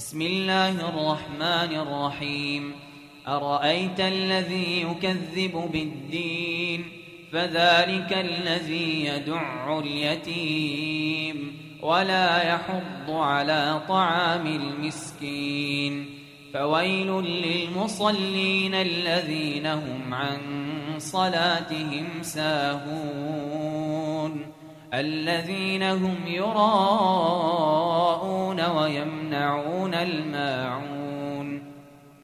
بسم الله الرحمن الرحيم أرأيت الذي يكذب بالدين فذلك الذي يدع اليتيم ولا يحض على طعام المسكين فويل للمصلين الذين هم عن صلاتهم ساهون الذين هم يراءون ويمنعون الماعون